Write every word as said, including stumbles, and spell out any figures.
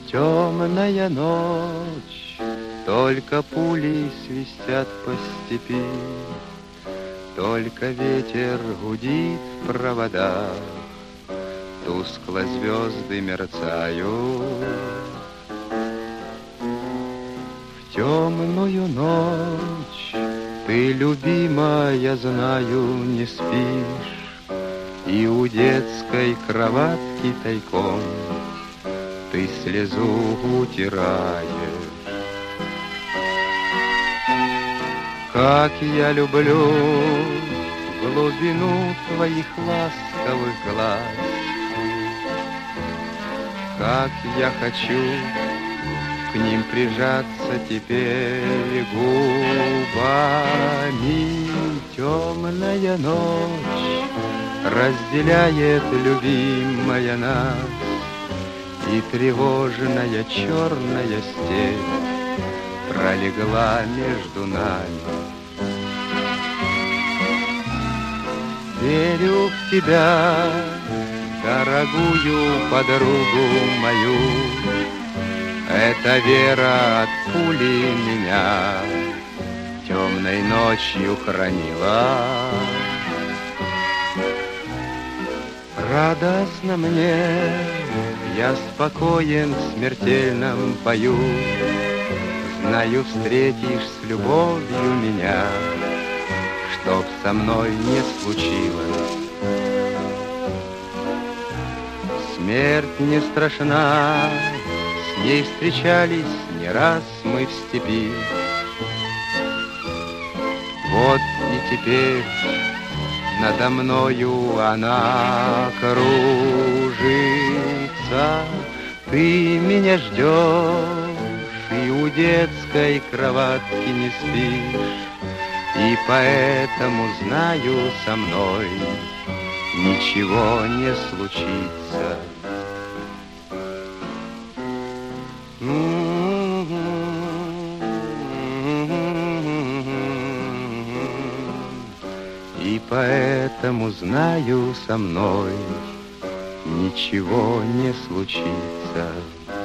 Темная ночь, только пули свистят по степи, только ветер гудит в проводах, тускло звезды мерцают. В темную ночь ты, любимая, знаю, не спишь, и у детской кроватки тайком ты слезу утираешь. Как я люблю глубину твоих ласковых глаз, как я хочу к ним прижаться теперь губами. Темная ночь разделяет, любимая, нас, и тревожная черная степь пролегла между нами. Верю в тебя, дорогую подругу мою, эта вера от пули меня темной ночью хранила. Радостно мне, я спокоен в смертельном бою, знаю, встретишь с любовью меня, чтоб со мной не случилось. Смерть не страшна, с ней встречались не раз мы в степи. Вот и теперь надо мною она кружится. Ты меня ждешь, и у детской кроватки не спишь, и поэтому знаю, со мной ничего не случится. И поэтому знаю, со мной ничего не случится.